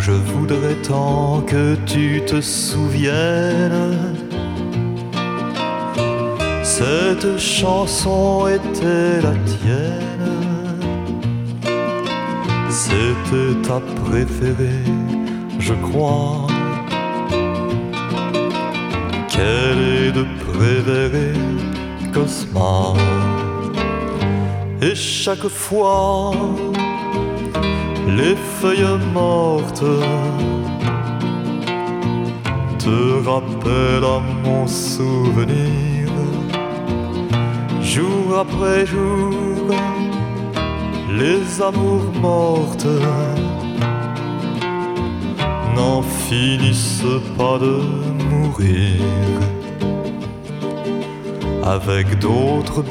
Je voudrais tant que tu te souviennes. Cette chanson était la tienne. C'était ta préférée, je crois. Quelle est de Prévert, Cosma. Et chaque fois, les feuilles mortes te rappellent à mon souvenir. Jour après jour, les amours mortes n'en finissent pas de mourir. Avec d'autres